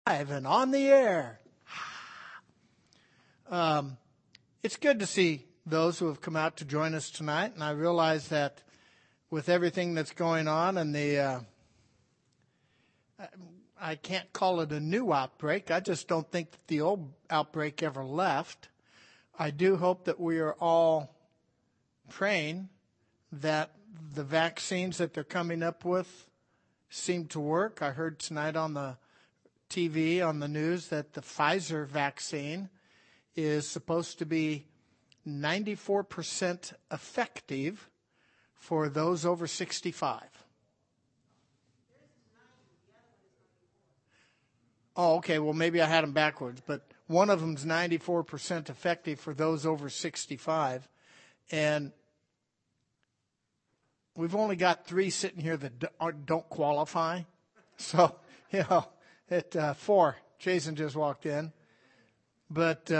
And on the air. It's good to see those who have come out to join us tonight. And I realize that with everything that's going on and I can't call it a new outbreak. I just don't think that the old outbreak ever left. I do hope that we are all praying that the vaccines that they're coming up with seem to work. I heard tonight on the TV, on the news, that the Pfizer vaccine is supposed to be 94% effective for those over 65. Oh, okay. Well, maybe I had them backwards, but one of them's 94% effective for those over 65. And we've only got 3 sitting here that don't qualify. So, 4. Jason just walked in. But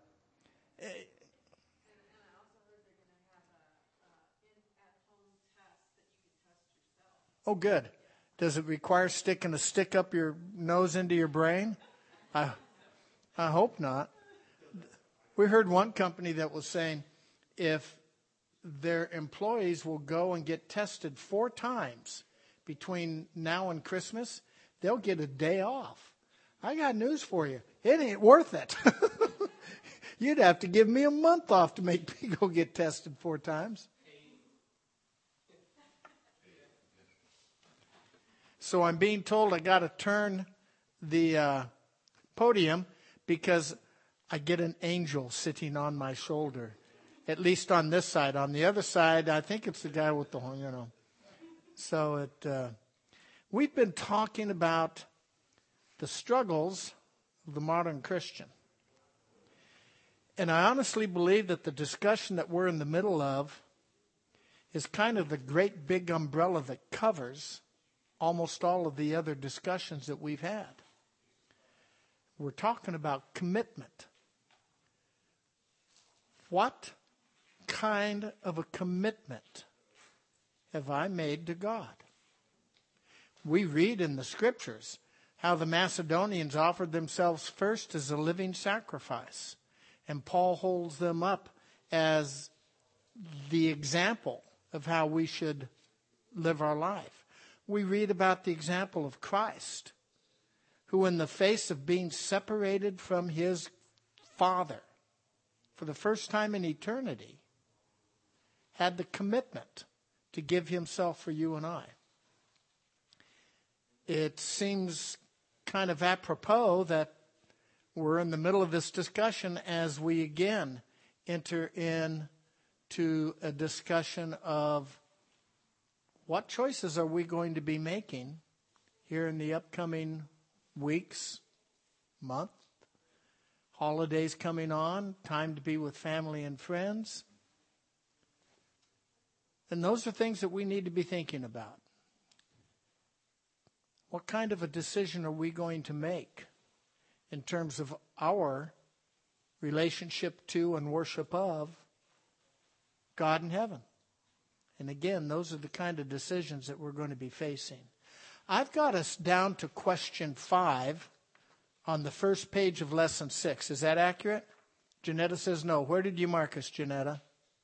oh, good. Does it require sticking a stick up your nose into your brain? I hope not. We heard one company that was saying if their employees will go and get tested 4 times between now and Christmas, they'll get a day off. I got news for you. It ain't worth it. You'd have to give me a month off to make me go get tested 4 times. So I'm being told I got to turn the podium because I get an angel sitting on my shoulder, at least on this side. On the other side, I think it's the guy with the, So we've been talking about the struggles of the modern Christian. And I honestly believe that the discussion that we're in the middle of is kind of the great big umbrella that covers almost all of the other discussions that we've had. We're talking about commitment. What kind of a commitment have I made to God? We read in the scriptures how the Macedonians offered themselves first as a living sacrifice. And Paul holds them up as the example of how we should live our life. We read about the example of Christ, who in the face of being separated from his Father for the first time in eternity, had the commitment to give himself for you and I. It seems kind of apropos that we're in the middle of this discussion as we again enter into a discussion of what choices are we going to be making here in the upcoming weeks, month, holidays coming on, time to be with family and friends. And those are things that we need to be thinking about. What kind of a decision are we going to make in terms of our relationship to and worship of God in heaven? And again, those are the kind of decisions that we're going to be facing. I've got us down to question 5 on the first page of lesson 6. Is that accurate? Janetta says no. Where did you mark us, Janetta?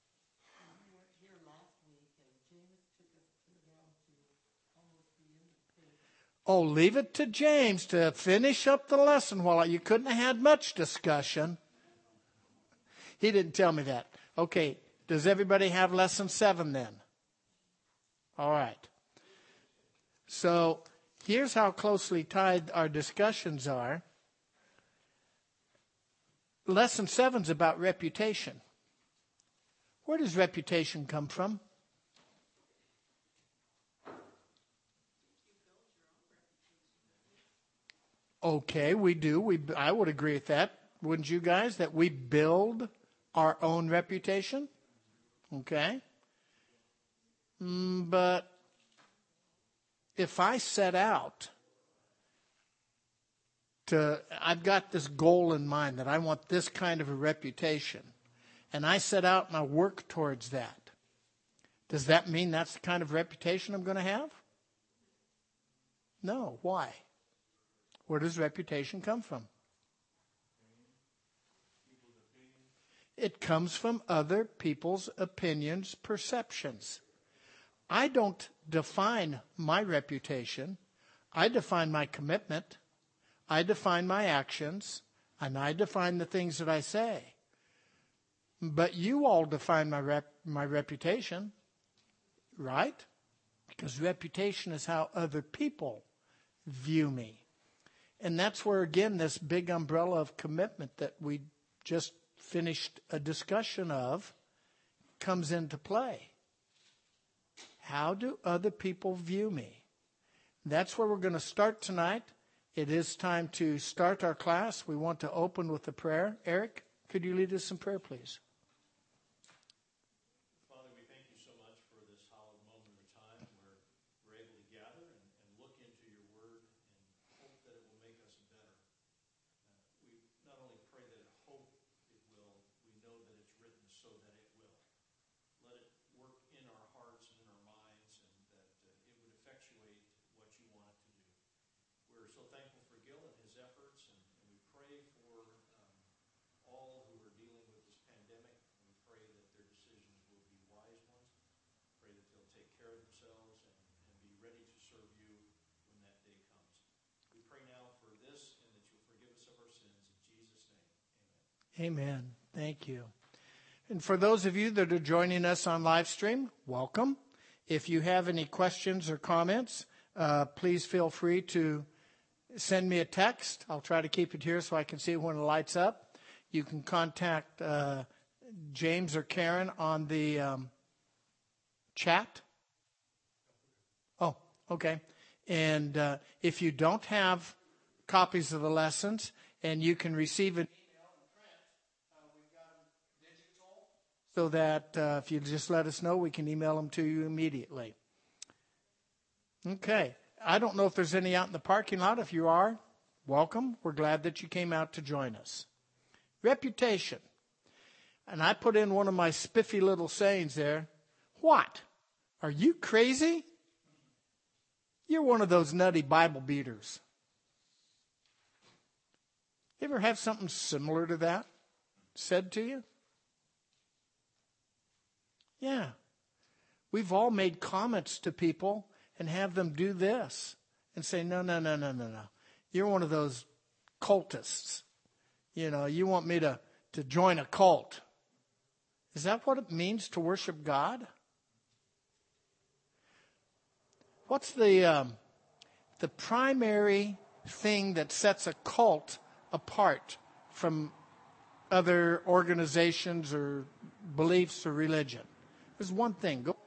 Oh, leave it to James to finish up the lesson while you couldn't have had much discussion. He didn't tell me that. Okay, does everybody have lesson 7 then? All right. So here's how closely tied our discussions are. Lesson 7 is about reputation. Where does reputation come from? Okay, we do. I would agree with that. Wouldn't you guys? That we build our own reputation? Okay. But if I set out I've got this goal in mind that I want this kind of a reputation, and I set out and I work towards that, does that mean that's the kind of reputation I'm going to have? No. Why? Where does reputation come from? It comes from other people's opinions, perceptions. I don't define my reputation. I define my commitment. I define my actions. And I define the things that I say. But you all define my reputation, right? Because reputation is how other people view me. And that's where, again, this big umbrella of commitment that we just finished a discussion of comes into play. How do other people view me? That's where we're going to start tonight. It is time to start our class. We want to open with a prayer. Eric, could you lead us in prayer, please? Father, we thank you so much for this hallowed moment of time where we're able to gather and look into your word and hope that it will make us better. We not only pray that it hope it will, we know that it's written so that it will. Let it work in our hearts and in our minds, and that it would effectuate what you want it to do. We're so thankful for Gil and his efforts, and we pray for all who are dealing with this pandemic. And we pray that their decisions will be wise ones. Pray that they'll take care of themselves and be ready to serve you when that day comes. We pray now for this, and that you'll forgive us of our sins. In Jesus' name, amen. Amen. Thank you. And for those of you that are joining us on live stream, welcome. If you have any questions or comments, please feel free to send me a text. I'll try to keep it here so I can see it when it lights up. You can contact James or Karen on the chat. Oh, okay. And if you don't have copies of the lessons, and you can receive an email in print, we've got them digital, so that if you just let us know, we can email them to you immediately. Okay. I don't know if there's any out in the parking lot. If you are, welcome. We're glad that you came out to join us. Reputation. And I put in one of my spiffy little sayings there. What? Are you crazy? You're one of those nutty Bible beaters. You ever have something similar to that said to you? Yeah. We've all made comments to people and have them do this and say, no. You're one of those cultists. You know, you want me to join a cult. Is that what it means to worship God? What's the primary thing that sets a cult apart from other organizations or beliefs or religion? There's one thing. Go.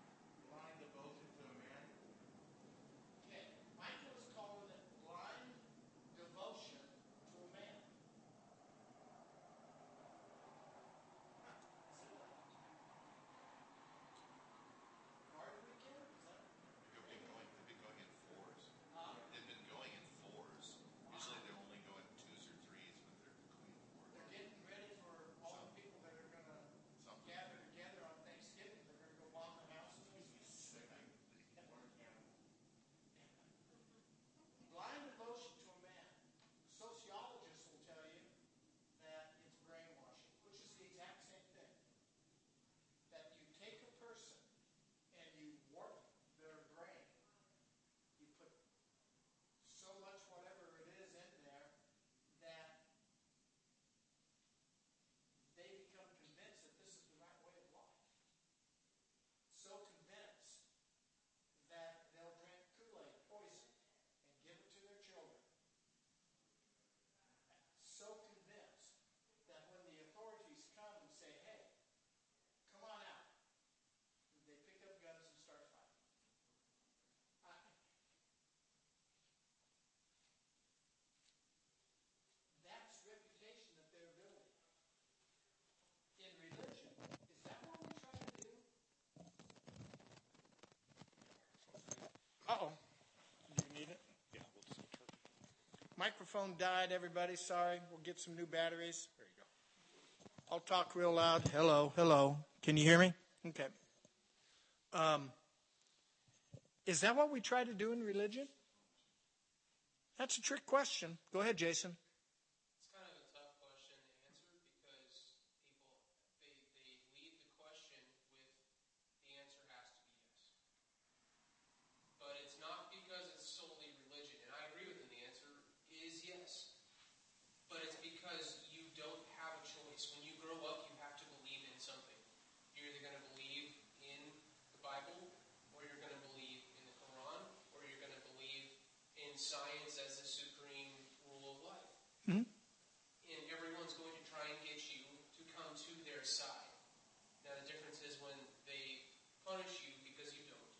Uh-oh. Do you need it? Yeah, we'll just turn it. Microphone died, everybody. Sorry. We'll get some new batteries. There you go. I'll talk real loud. Hello. Can you hear me? Okay. Is that what we try to do in religion? That's a trick question. Go ahead, Jason. It's kind of a tough question to answer because people, they lead the question with the answer has to be yes. But it's not because it's solely religion. And I agree with him, the answer is yes. But it's because you don't have a choice. When you grow up, you have to believe in something. You're either going to believe in the Bible, or you're going to believe in the Quran, or you're going to believe in science as the supreme rule of life. Mm-hmm. And everyone's going to try and get you to come to their side. Now the difference is when they punish you because you don't,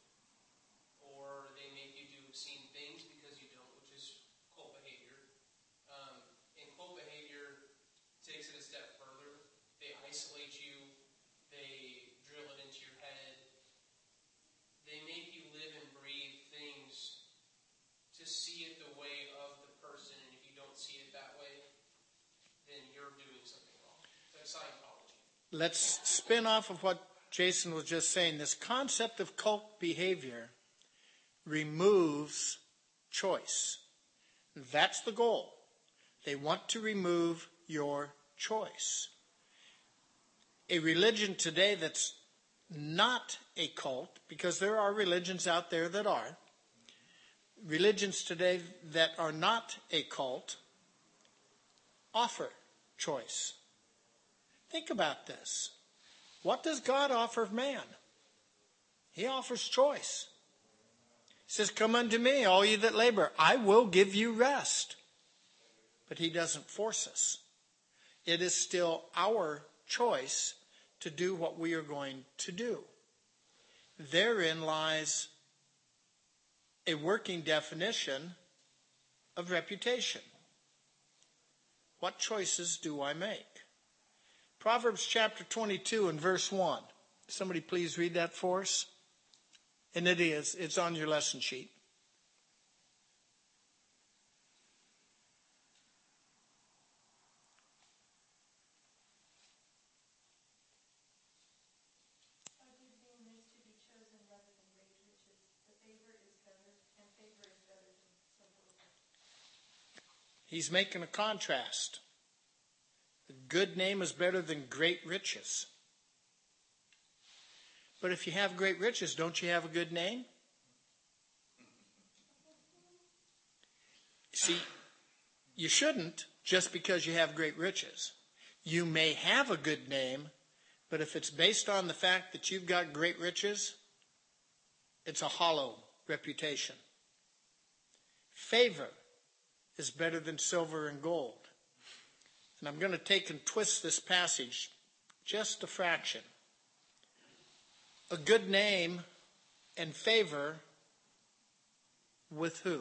or they make you do obscene things because you don't, which is cult behavior. And cult behavior takes it a step further. They isolate you. They drill it into your head. They make you live and breathe things to see it the way of the person, and if you don't see it that way, then you're doing something wrong. It's like Scientology. Let's spin off of what Jason was just saying. This concept of cult behavior removes choice. That's the goal. They want to remove your choice. A religion today that's not a cult, because there are religions out there that are, religions today that are not a cult offer choice. Think about this. What does God offer man? He offers choice. He says, "Come unto me, all you that labor. I will give you rest." But he doesn't force us. It is still our choice to do what we are going to do. Therein lies a working definition of reputation. What choices do I make? Proverbs chapter 22 and verse 1. Somebody please read that for us. And it's on your lesson sheet. He's making a contrast. A good name is better than great riches. But if you have great riches, don't you have a good name? See, you shouldn't just because you have great riches. You may have a good name, but if it's based on the fact that you've got great riches, it's a hollow reputation. Favor is better than silver and gold. And I'm going to take and twist this passage just a fraction. A good name and favor with who?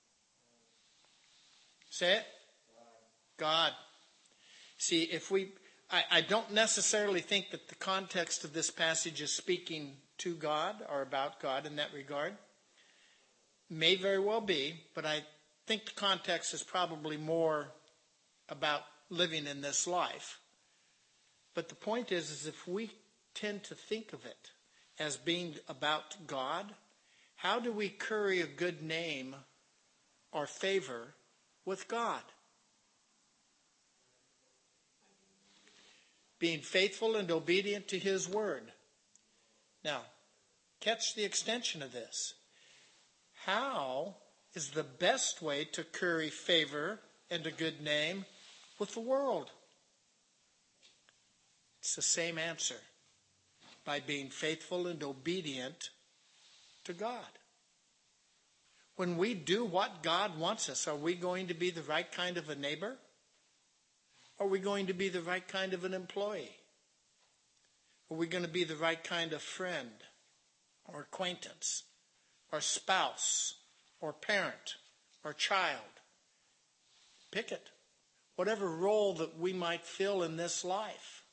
Say it? God. See, I don't necessarily think that the context of this passage is speaking to God or about God in that regard. May very well be, but I think the context is probably more about living in this life. But the point is if we tend to think of it as being about God, how do we curry a good name or favor with God? Being faithful and obedient to his word. Now, catch the extension of this. How is the best way to curry favor and a good name with the world? It's the same answer. By being faithful and obedient to God. When we do what God wants us, are we going to be the right kind of a neighbor? Are we going to be the right kind of an employee? Are we going to be the right kind of friend or acquaintance or spouse or parent or child? Pick it. Whatever role that we might fill in this life.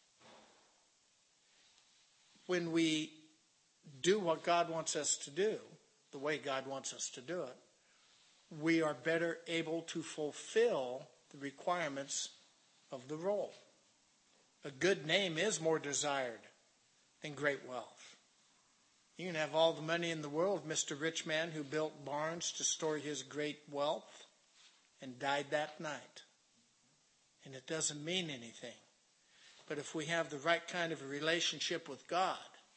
When we do what God wants us to do, the way God wants us to do it, we are better able to fulfill the requirements of the role. A good name is more desired than great wealth. You can have all the money in the world, Mr. Rich Man who built barns to store his great wealth. and died that night. And it doesn't mean anything. But if we have the right kind of a relationship with God,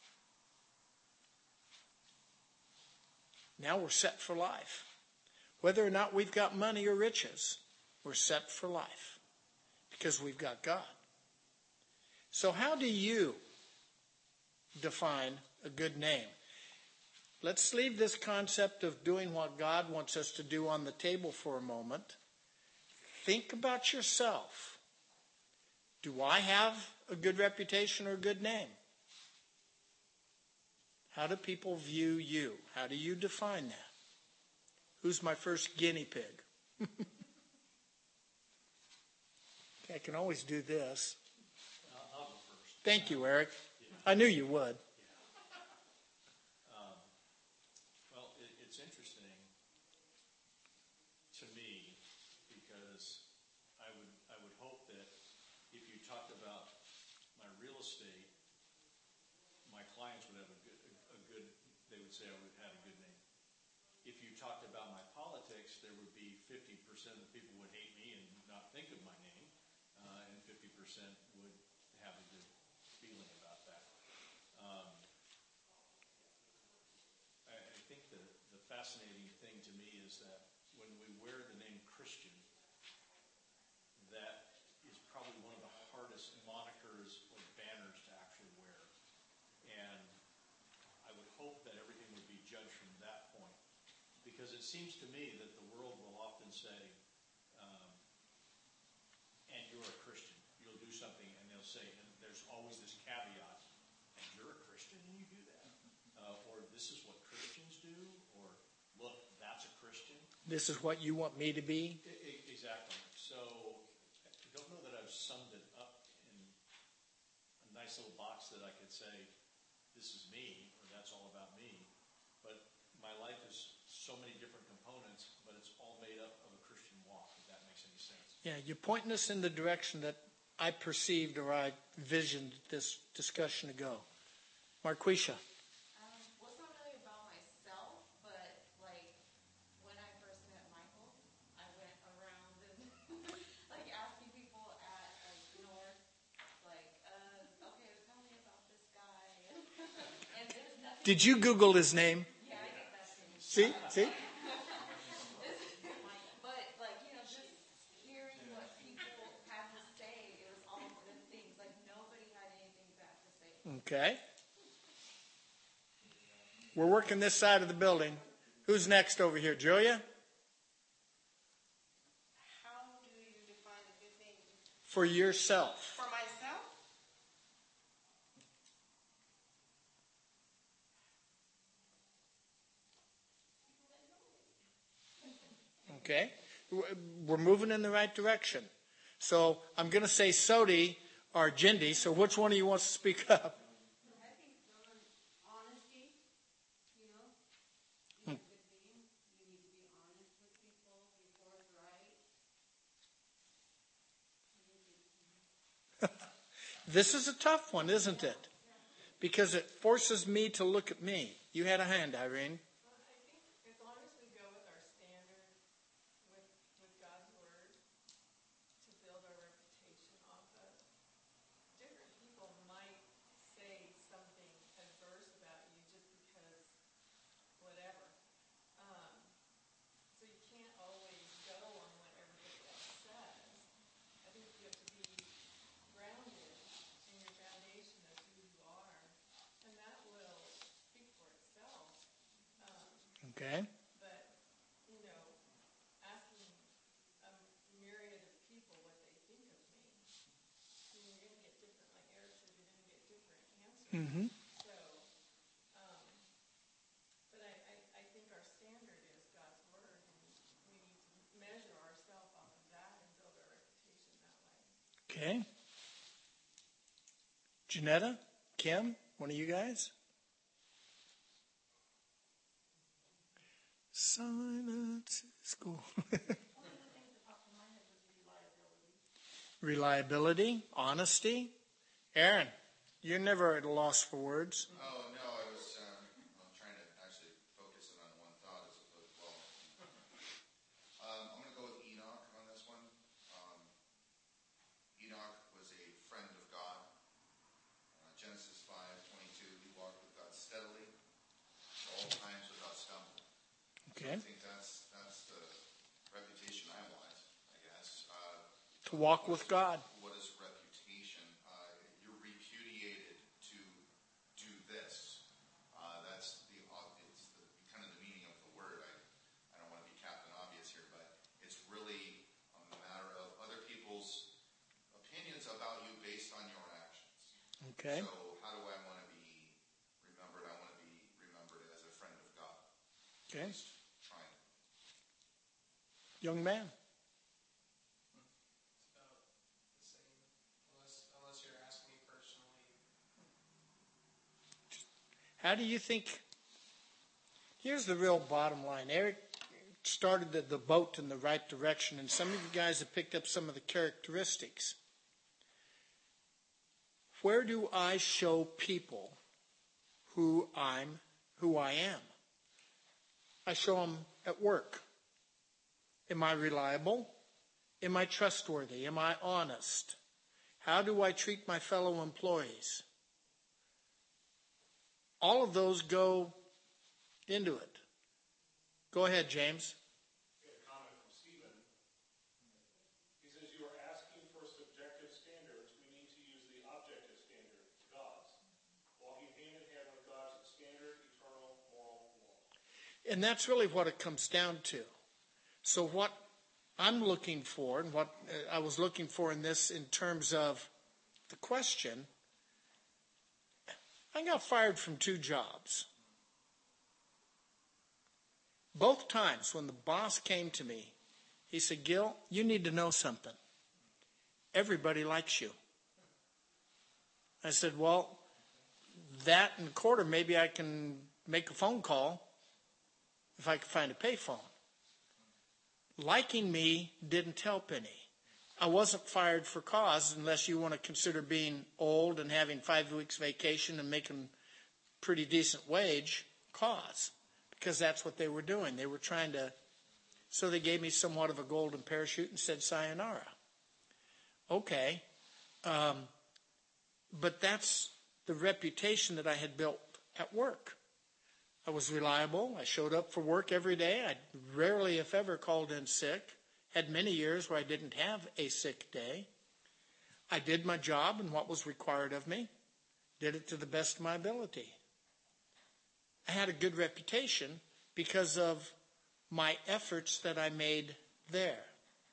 now we're set for life. Whether or not we've got money or riches, we're set for life because we've got God. So how do you define a good name? Let's leave this concept of doing what God wants us to do on the table for a moment. Think about yourself. Do I have a good reputation or a good name? How do people view you? How do you define that? Who's my first guinea pig? Okay, I can always do this. I'll go first. Thank you, Eric. I knew you would. Well, it's interesting to me because I would hope that if you talked about my real estate, my clients would have a good. They would say I would have a good name. If you talked about my politics, there would be 50% of the people would hate me and not think of my name, and 50% would have a good feeling about that. I think the fascinating thing to me is that when we wear the name Christian, that is probably one of the hardest monikers or banners to actually wear. And I would hope that everything would be judged from that point. Because it seems to me that the world will often say, and you're a Christian, you'll do something, and they'll say, and there's always this caveat, and you're a Christian and you do that. Or this is what Christians do, or look, that's a Christian. This is what you want me to be? Exactly. So I don't know that I've summed it up in a nice little box that I could say, this is me, or that's all about me. But my life is so many different components, but it's all made up of a Christian walk, if that makes any sense. Yeah, you're pointing us in the direction that I perceived or I visioned this discussion to go. Marquisha. Well, it's not really about myself, but like when I first met Michael, I went around and like asking people at North, like, okay, tell me about this guy. And there's nothing. Did you Google his name? Yeah, I did that too. See? But like, just hearing what people had to say, it was all good things. Like nobody had anything bad to say. Okay. We're working this side of the building. Who's next over here? Julia? How do you define a good name? For yourself. For myself? Okay. We're moving in the right direction. So I'm going to say Sodi or Jindy. So which one of you wants to speak up? I think honesty, you know, is a good thing. You need to be honest with people, be forthright. This is a tough one, isn't it? Because it forces me to look at me. You had a hand, Irene. Well, I think as long as we go with our standard, with God's word, to build our reputation off of, different people might say something adverse about you just because whatever. So you can't always go on what everybody else says. I think you have to be grounded in your foundation of who you are, and that will speak for itself. Okay. But, asking a myriad of people what they think of me, you're going to get different, like Eric said, you're going to get different answers. Mm-hmm. So, but I think our standard is God's word, and we need to measure ourselves off of that and build our reputation that way. Okay. Janetta? Kim? One of you guys? Silence is cool. Reliability, honesty. Aaron, you're never at a loss for words. Oh, no, I was trying to actually focus it on one thought as opposed to, I'm going to go with Enoch. To walk with God. What is reputation? You're repudiated to do this. That's it's the kind of the meaning of the word. I don't want to be Captain Obvious here, but it's really a matter of other people's opinions about you based on your actions. Okay. So how do I want to be remembered? I want to be remembered as a friend of God. Okay. Just trying. Young man. It's about the same, unless you're asking me personally. How do you think? Here's the real bottom line. Eric started the boat in the right direction, and some of you guys have picked up some of the characteristics. Where do I show people who I am? I show them at work. Am I reliable? Am I trustworthy? Am I honest? How do I treat my fellow employees? All of those go into it. Go ahead, James. We had a comment from Stephen. He says, you are asking for subjective standards. We need to use the objective standard, God's. Walking hand in hand with God's standard, eternal, moral law. And that's really what it comes down to. So what I'm looking for, and what I was looking for in this in terms of the question, I got fired from 2 jobs. Both times when the boss came to me, he said, Gil, you need to know something. Everybody likes you. I said, well, that and a quarter, maybe I can make a phone call if I can find a payphone. Liking me didn't help any. I wasn't fired for cause unless you want to consider being old and having 5 weeks vacation and making pretty decent wage cause. Because that's what they were doing. They were trying to, so they gave me somewhat of a golden parachute and said sayonara. Okay. But that's the reputation that I had built at work. I was reliable. I showed up for work every day. I rarely, if ever, called in sick. Had many years where I didn't have a sick day. I did my job and what was required of me. Did it to the best of my ability. I had a good reputation because of my efforts that I made there.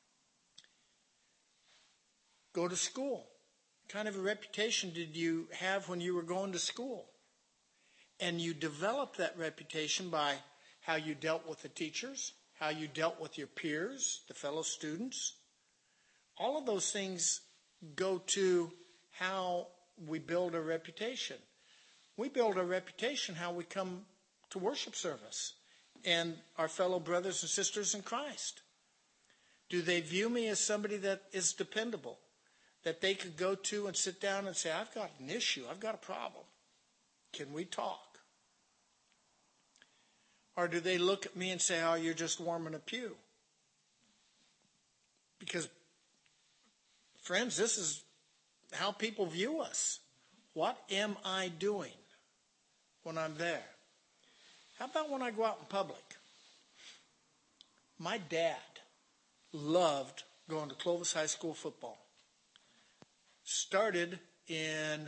Go to school. What kind of a reputation did you have when you were going to school? And you developed that reputation by how you dealt with the teachers, how you dealt with your peers, the fellow students. All of those things go to how we build a reputation. We build a reputation how we come to worship service and our fellow brothers and sisters in Christ. Do they view me as somebody that is dependable, that they could go to and sit down and say, I've got an issue, I've got a problem. Can we talk? Or do they look at me and say, oh, you're just warming a pew? Because, friends, this is how people view us. What am I doing when I'm there? How about when I go out in public? My dad loved going to Clovis High School football. Started in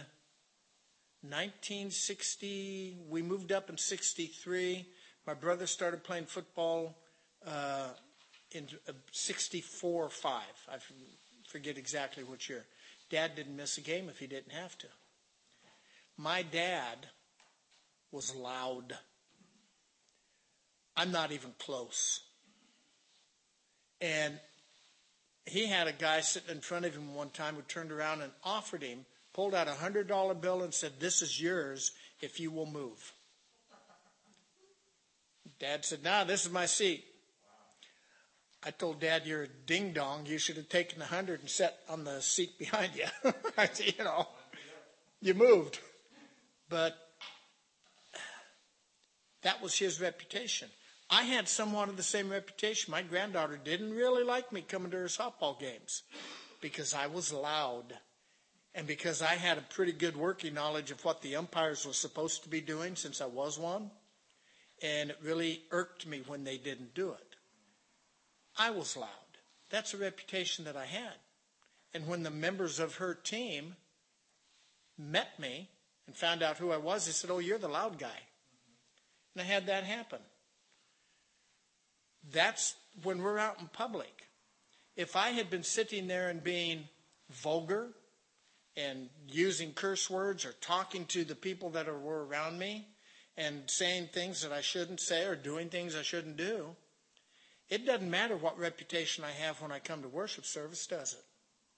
1960. We moved up in 63. My brother started playing football in 64 or 5. I forget exactly which year. Dad didn't miss a game if he didn't have to. My dad was loud. I'm not even close. And he had a guy sitting in front of him one time who turned around and offered him, pulled out a $100 bill and said, this is yours if you will move. Dad said, nah, this is my seat. I told Dad, you're a ding-dong. You should have taken the 100 and sat on the seat behind you. I said, you moved. But that was his reputation. I had somewhat of the same reputation. My granddaughter didn't really like me coming to her softball games because I was loud and because I had a pretty good working knowledge of what the umpires were supposed to be doing since I was one. And it really irked me when they didn't do it. I was loud. That's a reputation that I had. And when the members of her team met me and found out who I was, they said, "Oh, you're the loud guy." And I had that happen. That's when we're out in public. If I had been sitting there and being vulgar and using curse words or talking to the people that were around me and saying things that I shouldn't say or doing things I shouldn't do, it doesn't matter what reputation I have when I come to worship service, does it?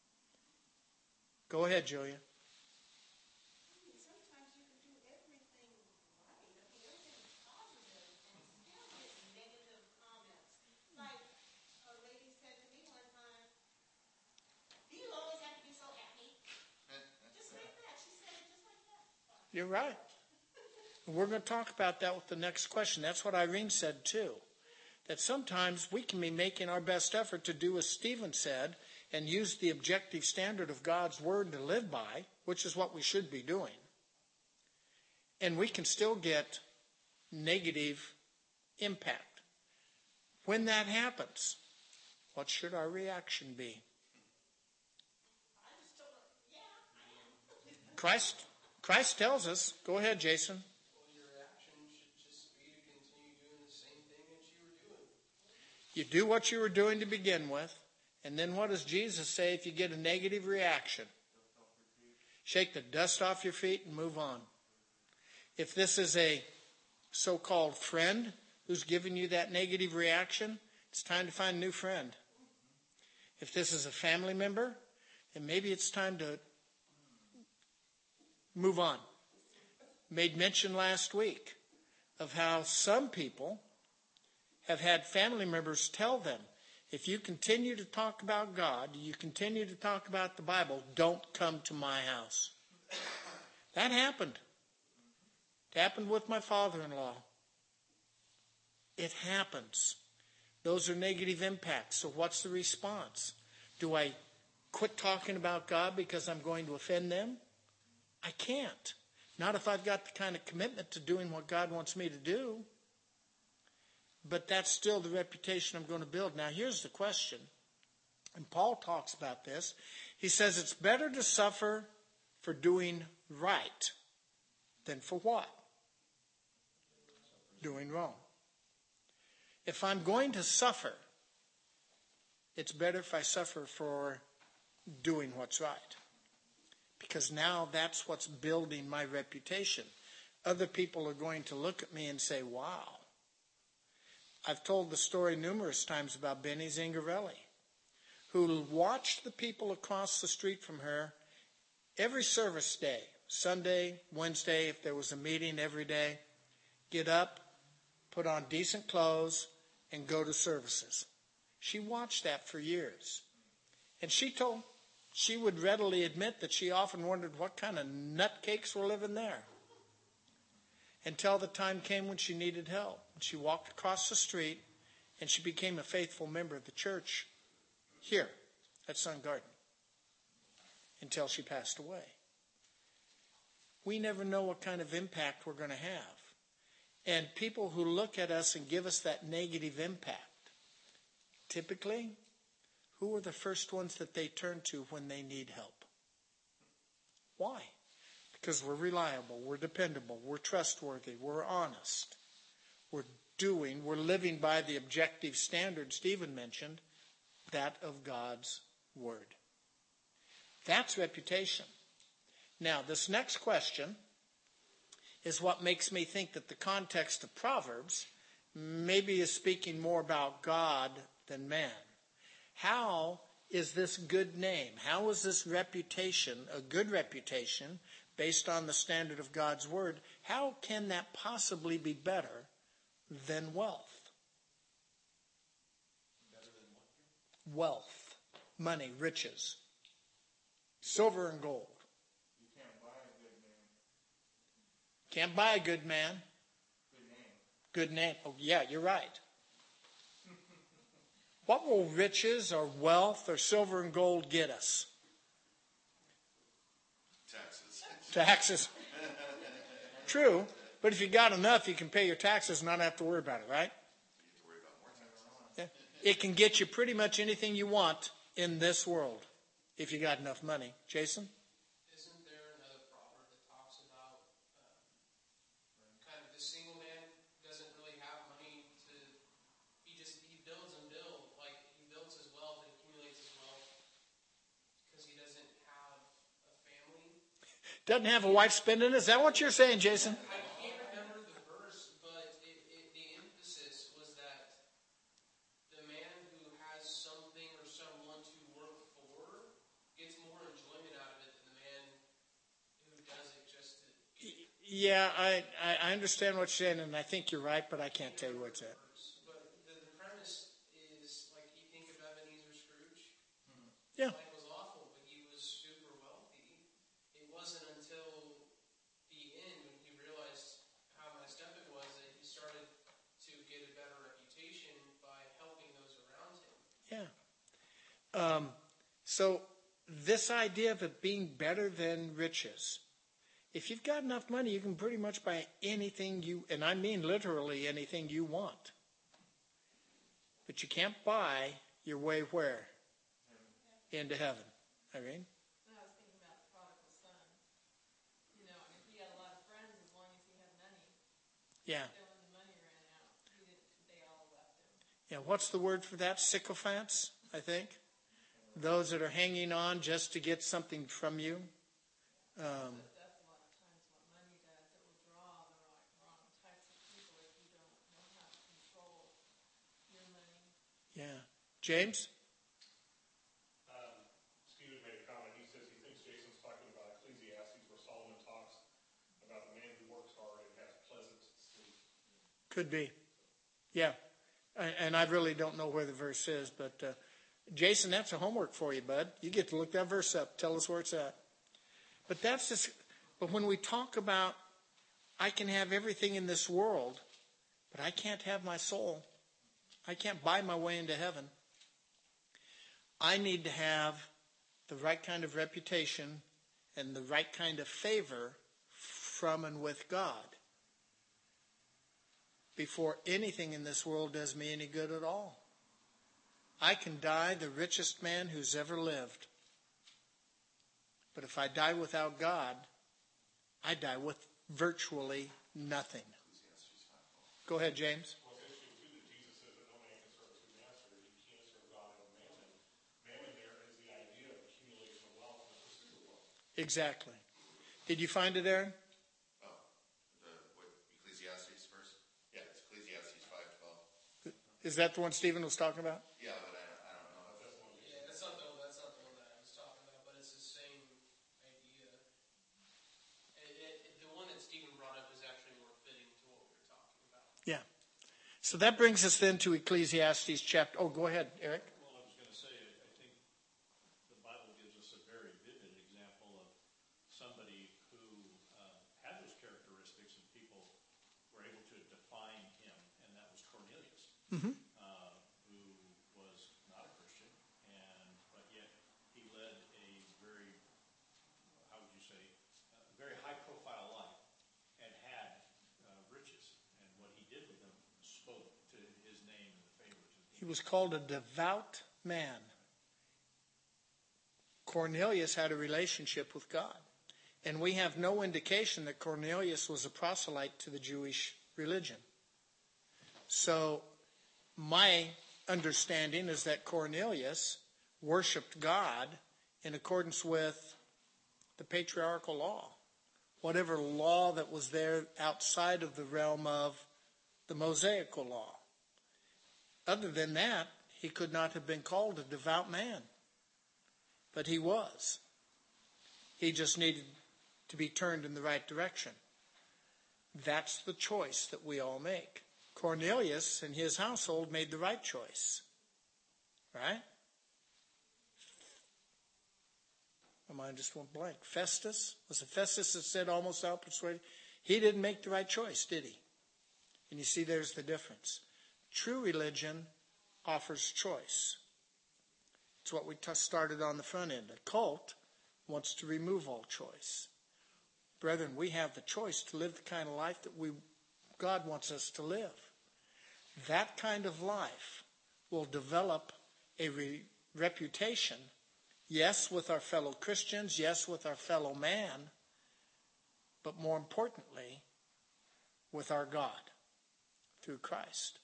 Go ahead, Julia. Sometimes you can do everything right, everything positive, and still get negative comments. Like a lady said to me one time, "Do you always have to be so happy?" Just like that. She said it just like that. You're right. We're going to talk about that with the next question. That's what Irene said too. That sometimes we can be making our best effort to do as Stephen said and use the objective standard of God's word to live by, which is what we should be doing. And we can still get negative impact. When that happens, what should our reaction be? I just told her, "Yeah, I am." Christ tells us, go ahead, Jason. Well, your reaction should just be to continue doing the same thing that you were doing. You do what you were doing to begin with. And then what does Jesus say if you get a negative reaction? Shake the dust off your feet and move on. If this is a so-called friend who's giving you that negative reaction, it's time to find a new friend. If this is a family member, then maybe it's time to move on. Made mention last week of how some people have had family members tell them, if you continue to talk about God, you continue to talk about the Bible, don't come to my house. That happened. It happened with my father-in-law. It happens. Those are negative impacts. So what's the response? Do I quit talking about God because I'm going to offend them? I can't. Not if I've got the kind of commitment to doing what God wants me to do. But that's still the reputation I'm going to build. Now, here's the question. And Paul talks about this. He says it's better to suffer for doing right than for what? Doing wrong. If I'm going to suffer, it's better if I suffer for doing what's right. Because now that's what's building my reputation. Other people are going to look at me and say, "Wow." I've told the story numerous times about Benny Zingarelli, who watched the people across the street from her every service day, Sunday, Wednesday, if there was a meeting every day, get up, put on decent clothes, and go to services. She watched that for years. And she would readily admit that she often wondered what kind of nutcakes were living there. Until the time came when she needed help. She walked across the street and she became a faithful member of the church here at Sun Garden until she passed away. We never know what kind of impact we're going to have. And people who look at us and give us that negative impact, typically, who are the first ones that they turn to when they need help? Why? Because we're reliable, we're dependable, we're trustworthy, we're honest. We're living by the objective standard Stephen mentioned, that of God's word. That's reputation. Now, this next question is what makes me think that the context of Proverbs maybe is speaking more about God than man. How is this good name? How is this reputation, a good reputation, based on the standard of God's word? How can that possibly be better than wealth? Better than what? Wealth, money, riches, silver and gold. You can't buy a good man. Can't buy a good man. Good name. Good name. Oh, yeah, you're right. What will riches or wealth or silver and gold get us? Taxes. Taxes. True, but if you got enough, you can pay your taxes and not have to worry about it, right? You have to worry about more taxes. Yeah. It can get you pretty much anything you want in this world. if you got enough money. Jason? Isn't there another proverb that talks about kind of the single man doesn't really have money to, he builds and builds, like he builds his wealth and accumulates his wealth because he doesn't have a family? Doesn't have a wife spending it? Is that what you're saying, Jason? I can't remember the verse, but the emphasis was that the man who has something or someone to work for gets more enjoyment out of it than the man who does it just to Yeah, I understand what you're saying, and I think you're right, but I can't tell you what's that. But the premise is, like, you think of Ebenezer Scrooge. Yeah. Life was awful, but he was super wealthy. It wasn't until the end when he realized how messed up it was that he started to get a better reputation by helping those around him. Yeah. So this idea of it being better than riches, if you've got enough money, you can pretty much buy anything and I mean literally anything you want. But you can't buy your way where? Into heaven. Irene? And I was thinking about the prodigal son. You know, I mean, he had a lot of friends as long as he had money. Yeah. Then when the money ran out, they all left him. Yeah. What's the word for that? Sycophants, I think. Those that are hanging on just to get something from you. But that's a lot of times what money does. It will draw the wrong types of people if you don't know how to control your money. Yeah. James? Stephen made a comment. He says he thinks Jason's talking about Ecclesiastes, where Solomon talks about the man who works hard and has pleasant sleep. Could be. Yeah. And I really don't know where the verse is, but Jason, that's a homework for you, bud. You get to look that verse up. Tell us where it's at. But that's just, but when we talk about I can have everything in this world, but I can't have my soul. I can't buy my way into heaven. I need to have the right kind of reputation and the right kind of favor from and with God before anything in this world does me any good at all. I can die the richest man who's ever lived. But if I die without God, I die with virtually nothing. Go ahead, James. Well, it's interesting, too, that Jesus says that no man can serve two masters. You can't serve God and mammon. Mammon there is the idea of accumulation of wealth and the pursuit of wealth. Exactly. Did you find it, Aaron? What, Ecclesiastes first? Yeah, it's Ecclesiastes 5:12. Is that the one Stephen was talking about? Yeah, but I don't know. Yeah, that's not the one that I was talking about, but it's the same idea. The one that Stephen brought up is actually more fitting to what we were talking about. Yeah. So that brings us then to Ecclesiastes chapter. Oh, go ahead, Eric. Well, I was going to say, I think the Bible gives us a very vivid example of somebody who had those characteristics, and people were able to define him, and that was Cornelius, who was not a Christian, but yet he led a very, how would you say, very high-profile life, and had riches, and what he did with them spoke to his name and the favor to He was called a devout man. Cornelius had a relationship with God. And we have no indication that Cornelius was a proselyte to the Jewish religion. So my understanding is that Cornelius worshiped God in accordance with the patriarchal law. Whatever law that was there outside of the realm of the Mosaical law. Other than that, he could not have been called a devout man. But he was. He just needed to be turned in the right direction. That's the choice that we all make. Cornelius and his household made the right choice. Right? My mind just went blank. Festus? Was it Festus that said almost out persuaded? He didn't make the right choice, did he? And you see there's the difference. True religion offers choice. It's what we started on the front end. A cult wants to remove all choice. Brethren, we have the choice to live the kind of life that God wants us to live. That kind of life will develop a reputation Yes, with our fellow Christians. Yes, with our fellow man. But more importantly, with our God through Christ,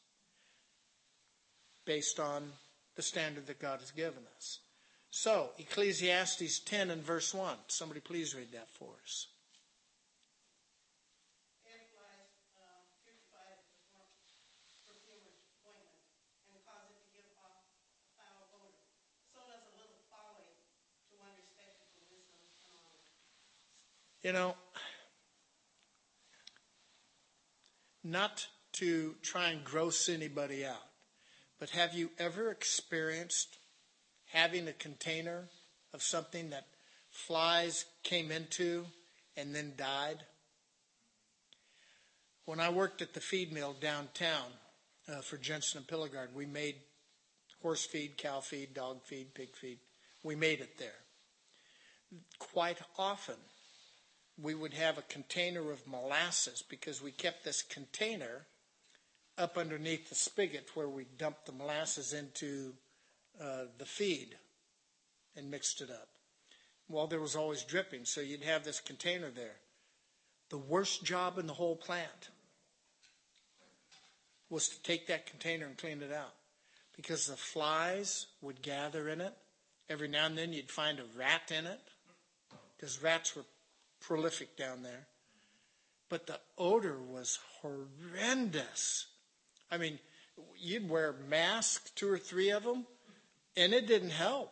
based on the standard that God has given us. So, Ecclesiastes 10 and verse 1. Somebody please read that for us. Air flies purify it with perfumer's ointment and cause it to give off a foul odor. So does a little folly to one respected for wisdom and honor. You know, not to try and gross anybody out, but have you ever experienced having a container of something that flies came into and then died? When I worked at the feed mill downtown for Jensen and Pillegard, we made horse feed, cow feed, dog feed, pig feed. We made it there. Quite often, we would have a container of molasses because we kept this container up underneath the spigot where we dumped the molasses into the feed and mixed it up. Well, there was always dripping, so you'd have this container there. The worst job in the whole plant was to take that container and clean it out because the flies would gather in it. Every now and then you'd find a rat in it because rats were prolific down there. But the odor was horrendous. I mean, you'd wear masks, 2 or 3 of them, and it didn't help.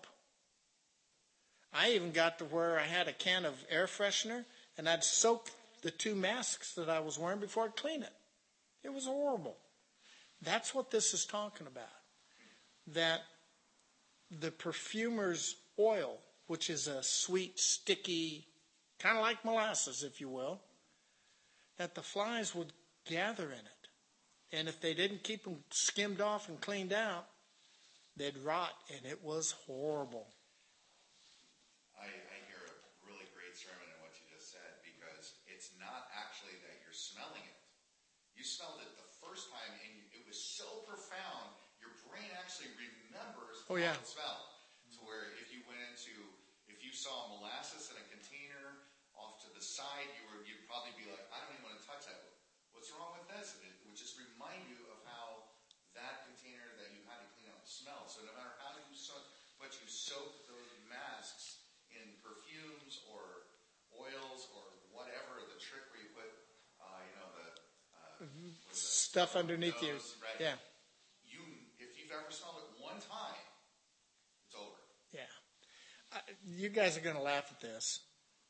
I even got to where I had a can of air freshener, and I'd soak the 2 masks that I was wearing before I'd clean it. It was horrible. That's what this is talking about. That the perfumer's oil, which is a sweet, sticky, kind of like molasses, if you will, that the flies would gather in it. And if they didn't keep them skimmed off and cleaned out, they'd rot, and it was horrible. I hear a really great sermon in what you just said, because it's not actually that you're smelling it. You smelled it the first time, and it was so profound, your brain actually remembers how it smelled. So where if you saw molasses in a container off to the side, you'd probably be like, I don't even want to touch that. What's wrong with this? And it would just remind you of how that container that you had to clean out smelled. So no matter how you soak those masks in perfumes or oils or whatever, the trick where you put, stuff underneath you. Right? Yeah. If you've ever smelled it one time, it's over. Yeah. You guys are going to laugh at this.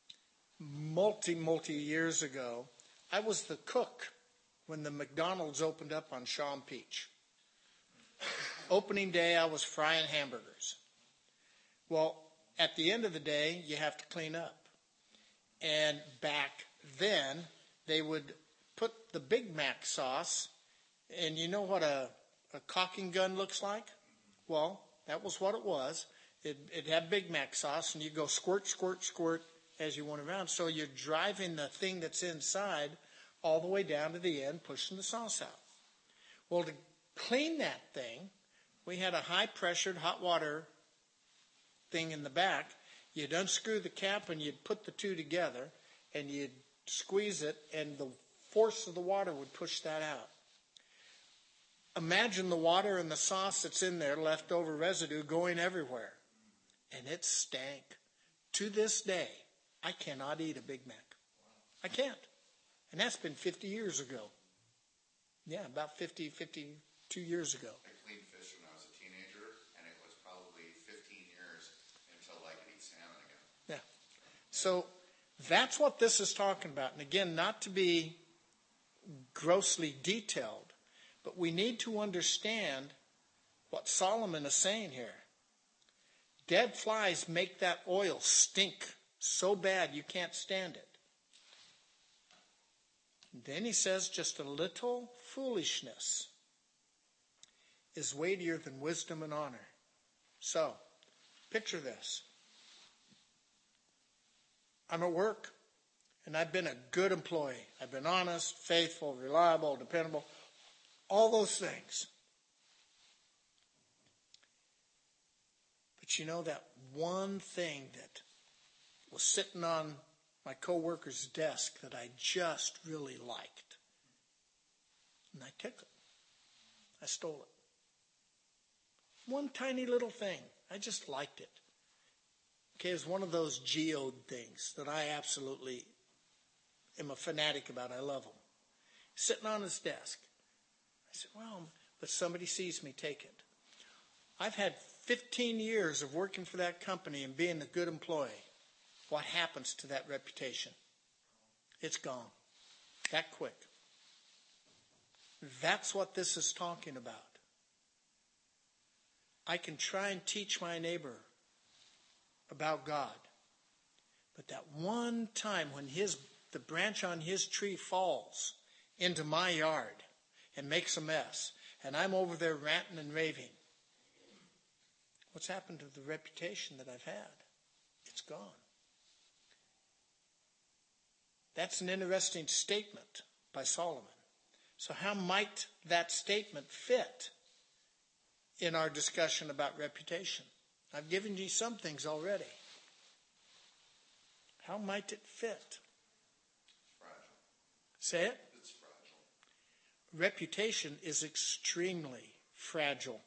Multi years ago, I was the cook when the McDonald's opened up on Shaw and Peach. Opening day, I was frying hamburgers. Well, at the end of the day, you have to clean up. And back then, they would put the Big Mac sauce, and you know what a caulking gun looks like? Well, that was what it was. It had Big Mac sauce, and you go squirt, squirt, squirt as you went around. So you're driving the thing that's inside all the way down to the end, pushing the sauce out. Well, to clean that thing, we had a high-pressured hot water thing in the back. You'd unscrew the cap, and you'd put the two together, and you'd squeeze it, and the force of the water would push that out. Imagine the water and the sauce that's in there, leftover residue, going everywhere. And it stank. To this day, I cannot eat a Big Mac. I can't. And that's been 50 years ago. Yeah, about 52 years ago. I cleaned fish when I was a teenager, and it was probably 15 years until I could eat salmon again. Yeah. So that's what this is talking about. And again, not to be grossly detailed, but we need to understand what Solomon is saying here. Dead flies make that oil stink so bad you can't stand it. Then he says, just a little foolishness is weightier than wisdom and honor. So, picture this. I'm at work, and I've been a good employee. I've been honest, faithful, reliable, dependable, all those things. But you know that one thing that was sitting on my coworker's desk that I just really liked. And I took it. I stole it. One tiny little thing. I just liked it. Okay, it was one of those geode things that I absolutely am a fanatic about. I love them. Sitting on his desk. I said, well, but somebody sees me take it. I've had 15 years of working for that company and being a good employee. What happens to that reputation? It's gone. That quick. That's what this is talking about. I can try and teach my neighbor about God. But that one time when the branch on his tree falls into my yard and makes a mess, and I'm over there ranting and raving, what's happened to the reputation that I've had? It's gone. That's an interesting statement by Solomon. So how might that statement fit in our discussion about reputation? I've given you some things already. How might it fit? Fragile. Say it. It's fragile. Reputation is extremely fragile.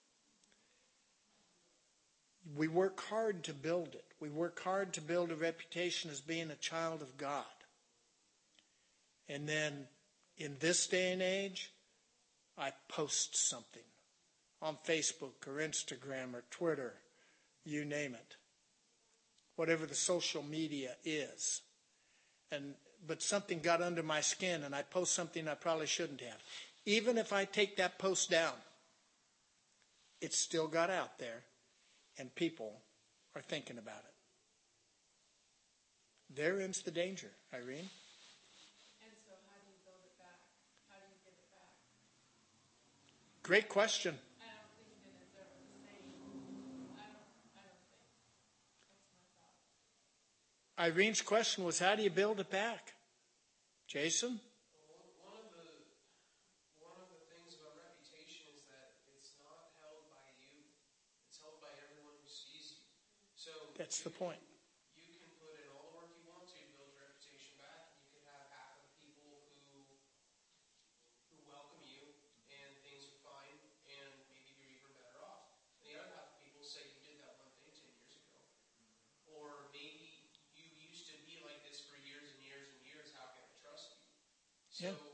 We work hard to build it. We work hard to build a reputation as being a child of God. And then in this day and age, I post something on Facebook or Instagram or Twitter, you name it. Whatever the social media is. But something got under my skin and I post something I probably shouldn't have. Even if I take that post down, it's still got out there and people are thinking about it. Therein's the danger, Irene. And so how do you build it back? How do you get it back? Great question. I don't think that it's ever the same. I don't think. That's my thought. Irene's question was, how do you build it back? Jason? One of the things about reputation is that it's not held by you. It's held by everyone who sees you. So That's the point. you can put in all the work you want to build your reputation back, and you can have half of the people who welcome you and things are fine, and maybe you're even better off. And the other half of people say you did that one thing 10 years ago. Or maybe you used to be like this for years and years and years. How can I trust you? So Yeah.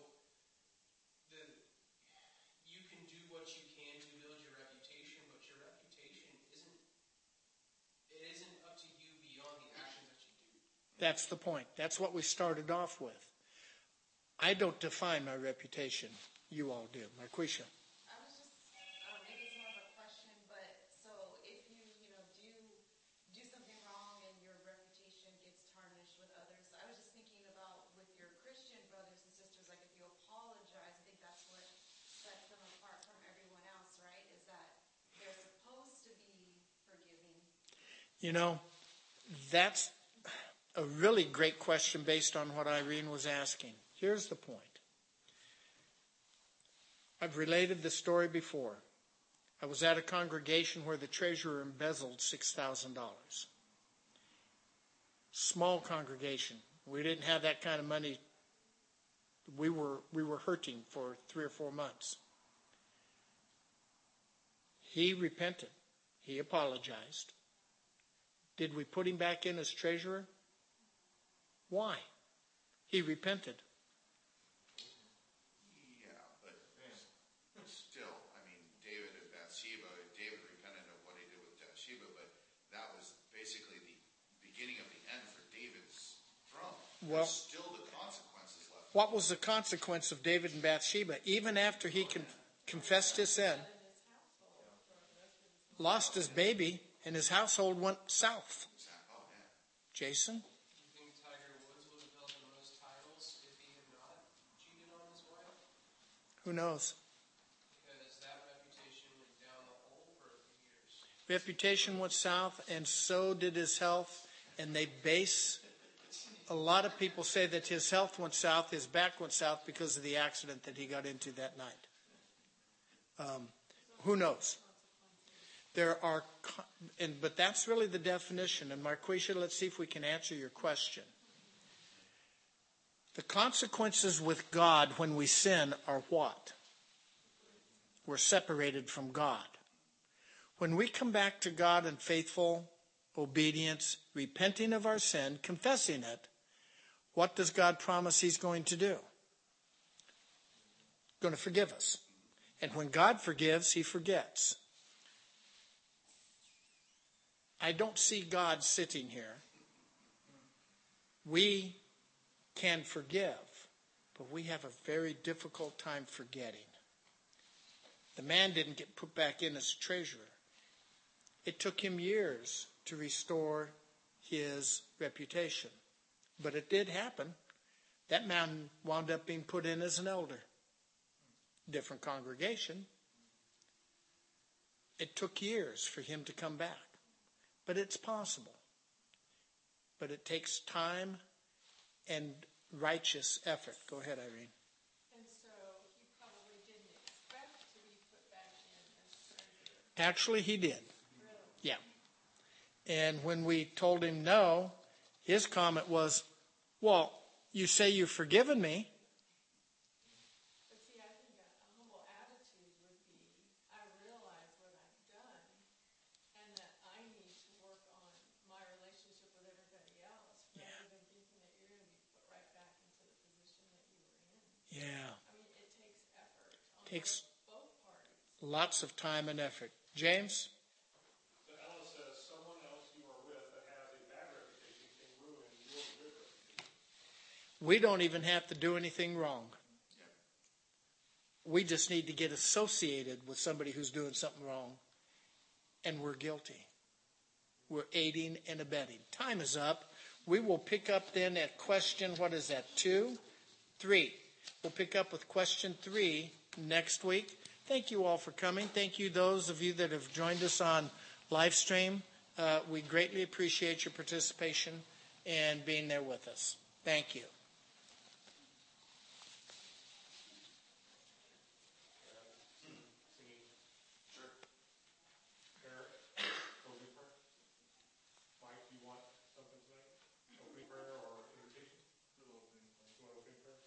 you can do what you can to build your reputation, but your reputation isn't up to you beyond the actions that you do. That's the point. That's what we started off with. I don't define my reputation. You all do. Marquisha. I was just, maybe it's more of a question, but so if you do something wrong and your reputation gets tarnished with others, I was just thinking about with your Christian brothers and sisters, like if you apologize, I think that's what sets them apart from everyone else, right? Is that they're supposed to be forgiving. You know, that's a really great question based on what Irene was asking. Here's the point. I've related the story before. I was at a congregation where the treasurer embezzled $6,000. Small congregation. We didn't have that kind of money. We were hurting for 3 or 4 months. He repented. He apologized. Did we put him back in as treasurer? Why? He repented. Yeah, but still, I mean, David and Bathsheba, David repented of what he did with Bathsheba, but that was basically the beginning of the end for David's throne. Well, There's still the consequences left. what was the consequence of David and Bathsheba? Even after he confessed his sin, lost his baby, and his household went south. Oh, yeah. Jason? Do you think Tiger Woods would have held the most titles if he had not cheated on his wife? Who knows? Because that reputation went down the hole for a few years. Reputation went south, and so did his health. And a lot of people say that his health went south, his back went south because of the accident that he got into that night. Who knows? There are, but that's really the definition. And Marquisha, let's see if we can answer your question. The consequences with God when we sin are what? We're separated from God. When we come back to God in faithful obedience, repenting of our sin, confessing it, what does God promise He's going to do? Going to forgive us. And when God forgives, He forgets. I don't see God sitting here. We can forgive, but we have a very difficult time forgetting. The man didn't get put back in as treasurer. It took him years to restore his reputation. But it did happen. That man wound up being put in as an elder. Different congregation. It took years for him to come back. But it's possible. But it takes time and righteous effort. Go ahead, Irene. And so he probably didn't expect to be put back in as treasurer. Actually, he did. Really? Yeah. And when we told him no, his comment was, well, you say you've forgiven me. But see, I think a humble attitude would be, I realize what I've done and that I need to work on my relationship with everybody else rather than thinking that you're going to be put right back into the position that you were in. Yeah. I mean, it takes effort on Takes both parties. lots of time and effort. James? So Ella says, someone else you are with that has a bad reputation can ruin your good reputation. We don't even have to do anything wrong. We just need to get associated with somebody who's doing something wrong, and we're guilty. We're aiding and abetting. Time is up. We will pick up then at question, what is that, 2? 3. We'll pick up with question 3 next week. Thank you all for coming. Thank you, those of you that have joined us on live stream. We greatly appreciate your participation and being there with us. Thank you. Eric, closing prayer. Mike, do you want something tonight? Opening prayer or invitation? You want opening prayer?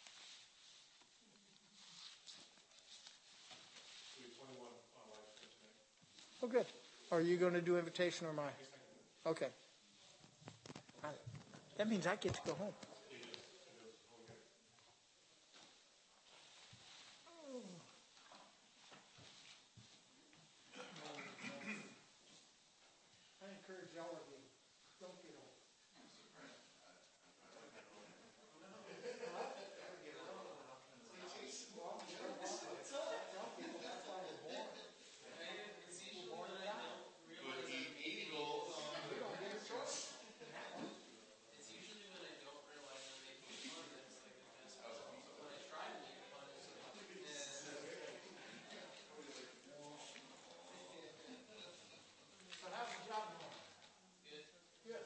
We have 21 on live stream tonight. Oh, good. Are you going to do invitation or am I? Okay. That means I get to go home. I encourage all of you, don't get old. It's usually when I don't realize I'm making fun that's like the best part. When I try to make fun, it's like, So how's the job going? good. Good.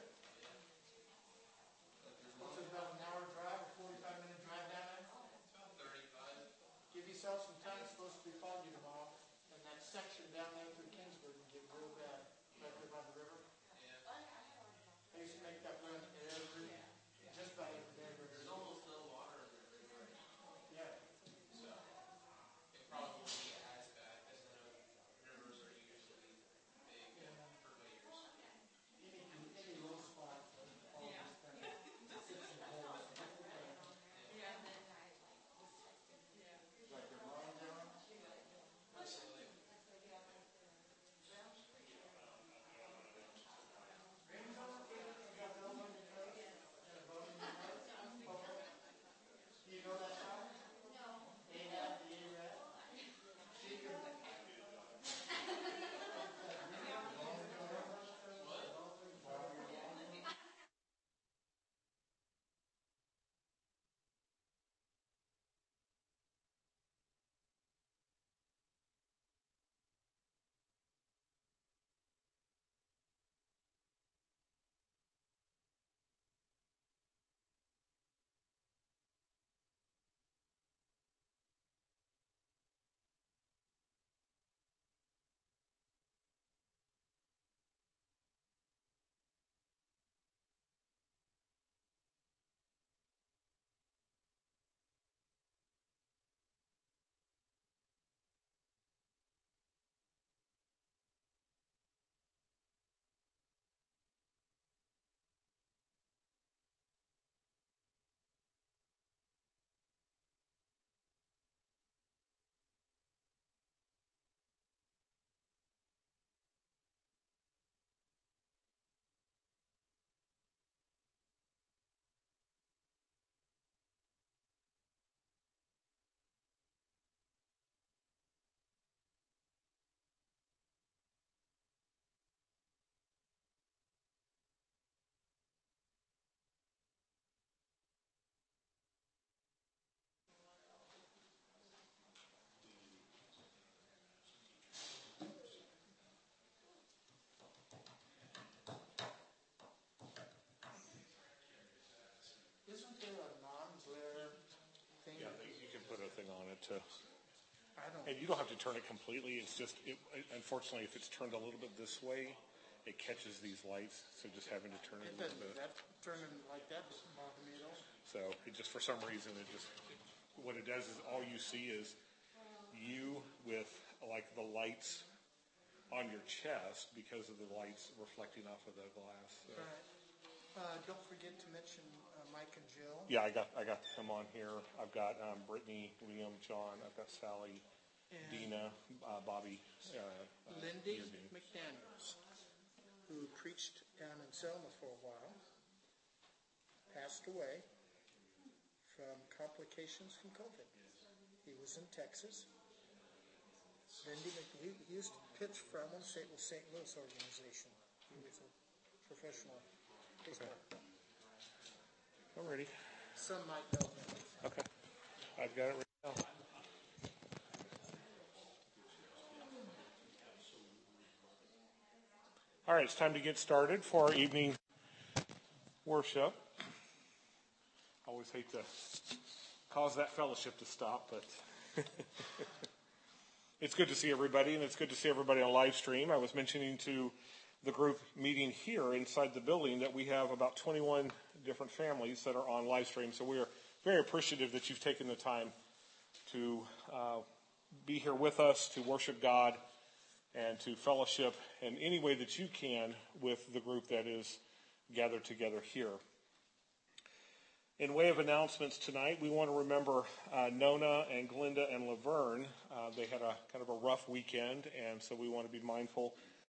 What's it, about an hour drive or 45-minute drive down there? About 35. Give yourself some time. It's supposed to be foggy tomorrow. And that section down there through Kingsburg can get real bad. Right there by the river. Yeah. I used to make that run just about every day. There's almost no water in that river right now. Yeah. So it probably won't be as bad because I know rivers are usually big purveyors. Any low spot always kind of sits in holes. Like they're lying down. Absolutely. something on it to. I don't. And you don't have to turn it completely. It's just, unfortunately, if it's turned a little bit this way, it catches these lights. So just having to turn it a little bit. That turning like that doesn't bother me at all. So it just, for some reason, what it does is all you see is you with like the lights on your chest because of the lights reflecting off of the glass. So. Right. Don't forget to mention Mike and Jill. Yeah, I got them on here. I've got Brittany, Liam, John. I've got Sally, Dina, Bobby, Lindy McDaniels, who preached down in Selma for a while, passed away from complications from COVID. He was in Texas. Lindy, he used to pitch for, I want to say it was St. Louis organization. He was a professional baseball. I'm ready. Some might know him. Okay. I've got it right now. All right, it's time to get started for our evening worship. I always hate to cause that fellowship to stop, but it's good to see everybody, and it's good to see everybody on live stream. I was mentioning to the group meeting here inside the building that we have about 21 different families that are on live stream, so we are very appreciative that you've taken the time to be here with us, to worship God, and to fellowship in any way that you can with the group that is gathered together here. In way of announcements tonight, we want to remember Nona and Glinda and Laverne. They had a kind of a rough weekend, and so we want to be mindful